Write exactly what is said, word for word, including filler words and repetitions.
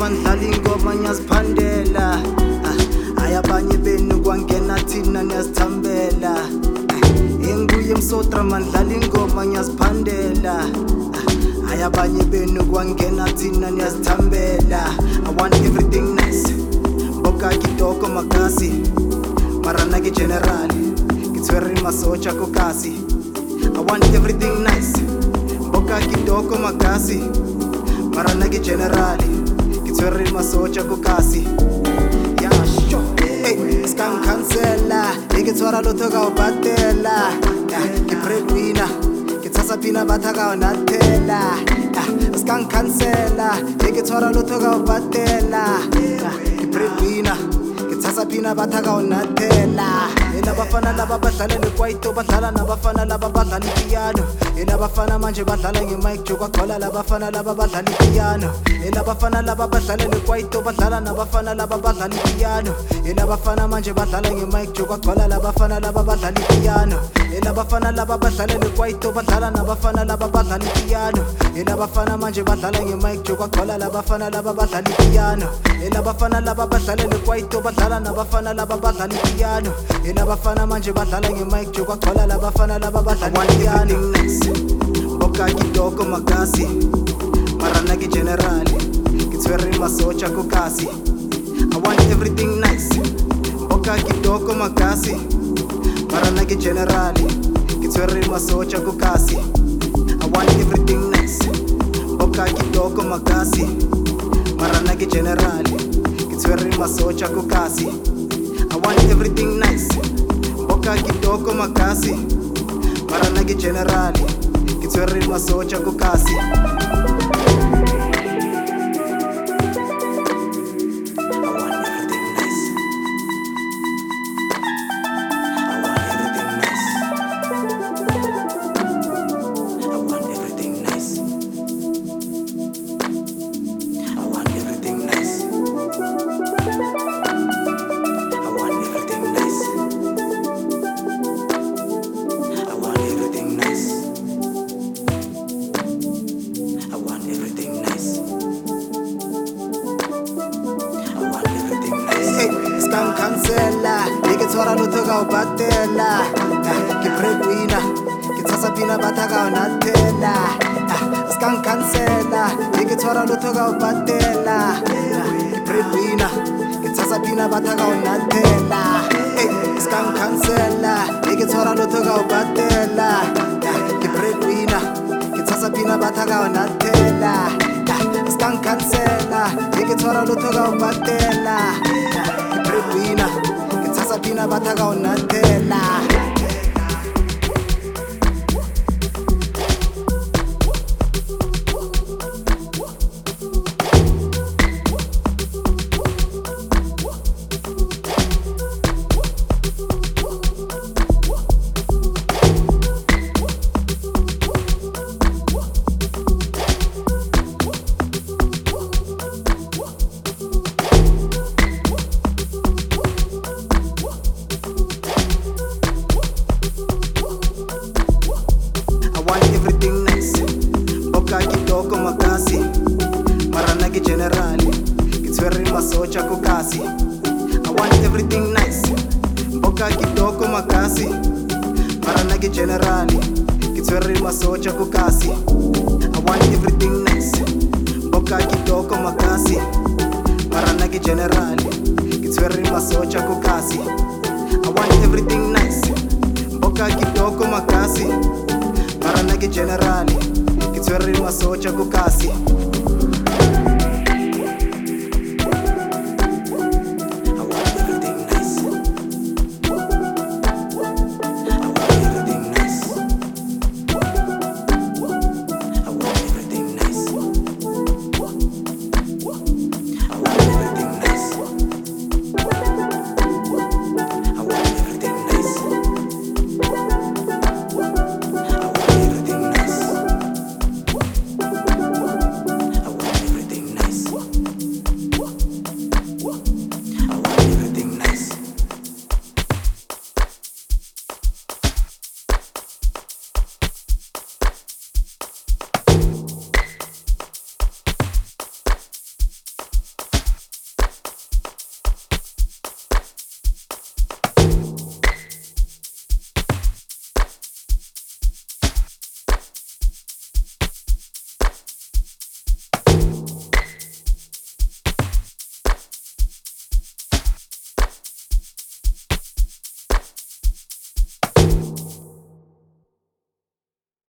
mandlala ingoma ngiyaziphandela. Hayi abanye benu kwangena thina niyazithambela. Enguye msotra mandlala ingoma ngiyaziphandela. Hayi abanye benu kwangena thina niyazithambela. I want everything nice, boka kitoko makasi, marana ki general, kitweri masocha kokasi. I want everything nice, boka kitoko makasi, marana ki general, kitweri masocha kokasi. Yeah, sure. Hey, scam cancela, ikitwara lotoka ubatela. Ki breadwinner, kitasa pina bataka onatela. Scam cancela, ikitwara lotoka ubatela. Ki breadwinner, kitasa pina bataka onatela. Ela bafana laba badlala nekwaito, badlala nabafana laba badlala ipiano. Ela bafana manje badlala ngemic joka khola laba bafana laba badlala ipiano. Ela bafana laba badlala nekwaito, badlala nabafana laba badlala ipiano. Ela bafana manje badlala ngemic joka khola laba bafana laba badlala ipiano. Ela bafana laba badlala nekwaito, badlala nabafana laba badlala ipiano. Ela bafana manje badlala ngemic joka khola laba bafana laba badlala ipiano. Ela bafana laba badlala nekwaito, badlala nabafana laba badlala ipiano. Ela bafana manje badlala ngemic joka khola laba bafana laba badlala ipiano. Boka kitoko makasi, marana ki general, kitweri masocha kokasi. I want everything nice, boka kitoko makasi, marana ki general, kitweri masocha kokasi. I want everything nice, boka kitoko makasi, marana ki general, kitweri masocha kokasi. I want everything nice, boka kitoko makasi, marana ki general, kitweri masocha kokasi. Scam cancela, ikitwara lotoka ubatela. Ki breadwinner, kitasa pina bataka onatela. Scam cancela, ikitwara lotoka ubatela. Ki breadwinner, kitasa pina bataka onatela. Scam cancela, ikitwara lotoka ubatela. Ki breadwinner, kitasa pina bataka onatela. Scam cancela, ikitwara lotoka ubatela. Breadwinner, kitasa pina bataka onatela. Everything nice, boka kitoko makasi, marana ki general, kitweri masocha kokasi. I want everything nice, boka kitoko makasi, marana ki general, kitweri masocha kokasi. I want everything nice, boka kitoko makasi, marana ki general, kitweri masocha kokasi. I want everything nice, boka kitoko makasi, marana ki general, kitweri masocha kokasi.